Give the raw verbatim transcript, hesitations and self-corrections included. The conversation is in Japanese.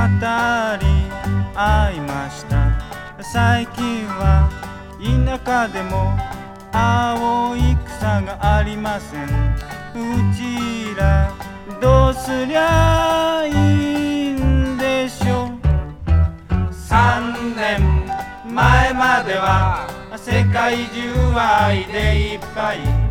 り合いました。最近は田舎でも青い草がありません。うちらどうすりゃいいんでしょう。さんねんまえまでは世界中愛でいっぱい